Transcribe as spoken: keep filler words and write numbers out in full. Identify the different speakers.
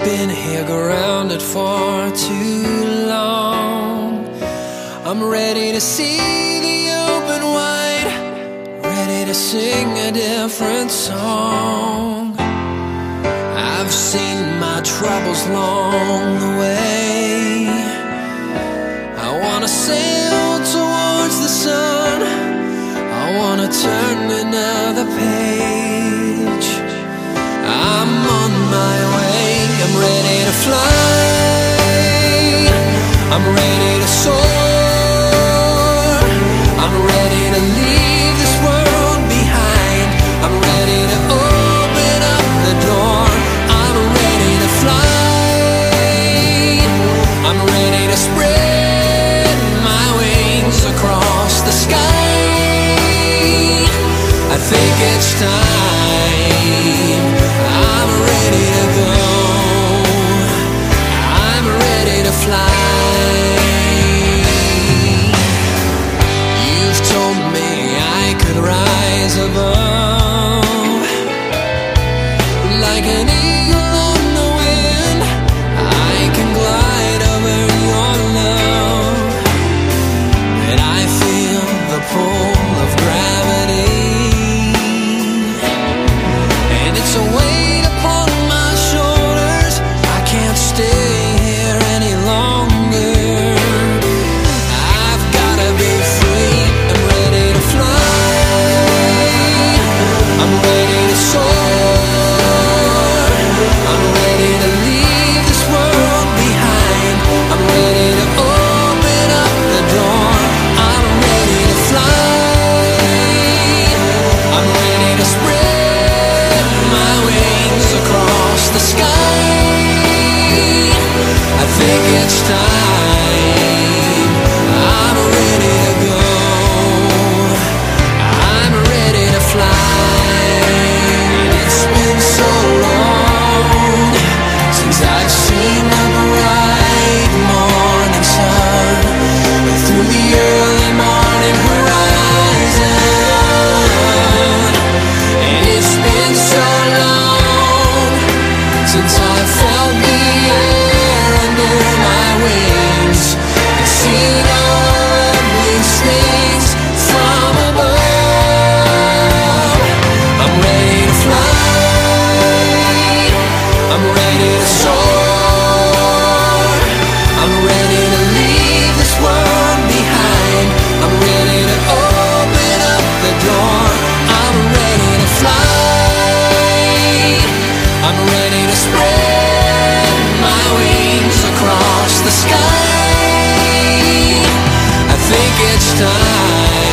Speaker 1: been here grounded for too long. I'm ready to see the open wide, ready to sing a different song. I've seen my troubles along the way. I wanna sail towards the sun, I wanna turn another page. I'm on my way, I'm ready to fly, I'm ready to soar, I'm ready to leave this world behind, I'm ready to open up the door, I'm ready to fly, I'm ready to spread my wings across the sky. I think it's time, I'm ready to go, I'm ready to fly. You've told me I could rise above, like an eagle on the wind, I can glide over your love, and I feel the pull of gravity, and it's a weight upon my shoulders, I can't stay here any longer. I've gotta be free, I'm ready to fly, I'm ready to soar, I'm ready to leave this world behind, I'm ready to open up the door, I'm ready to fly, I'm ready to spread my wings across the sky. I think it's time, I'm ready to go, I'm ready to fly. It's been so long since I've seen the bright morning sun through the early morning horizon, and it's been so long since I felt the air under my wings and seen all of these things from above. I'm ready to fly, I'm ready to soar, I'm ready to leave this world behind, I'm ready to open up the door, I'm ready to fly, I'm ready to spread my wings across the sky. I think it's time.